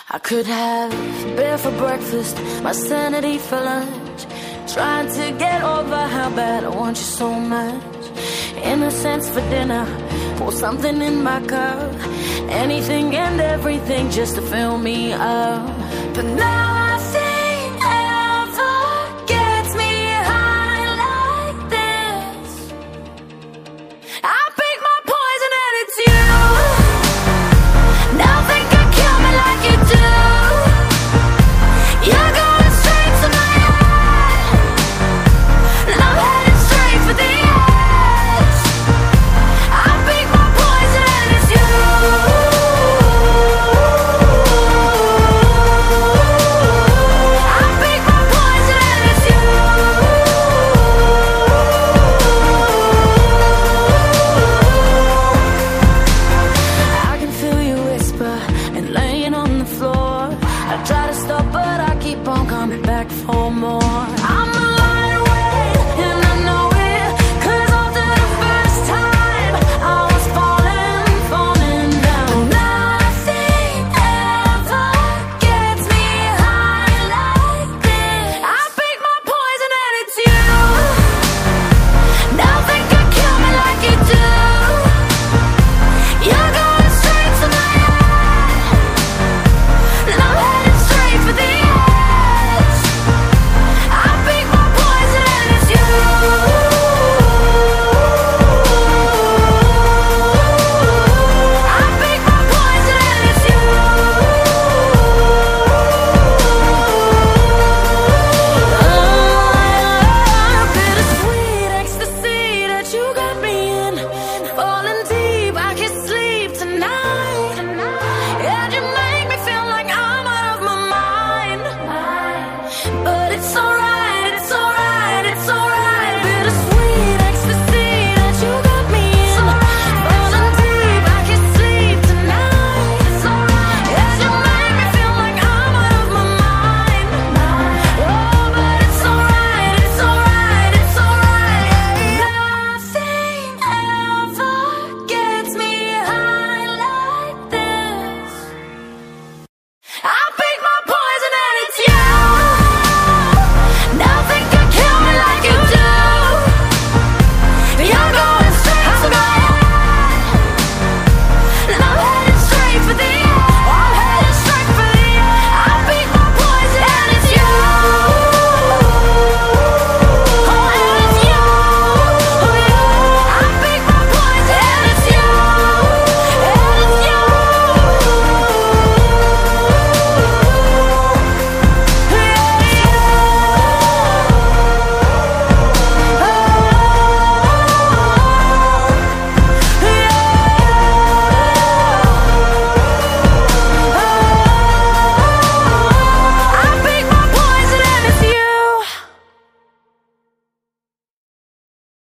I could have beer for breakfast, my sanity for lunch, trying to get over how bad I want you so much. Innocence for dinner, pour something in my cup, anything and everything just to fill me up. But nothing ever gets me high like this. I pick my poison and it's you. Nothing can kill me like you do. You're going straight to my head, and I'm headed straight for the edge. I pick my poison and it's you. I pick my poison and it's you. I can feel you whisper and laying on the floor. I try to stop but I keep on coming back for more.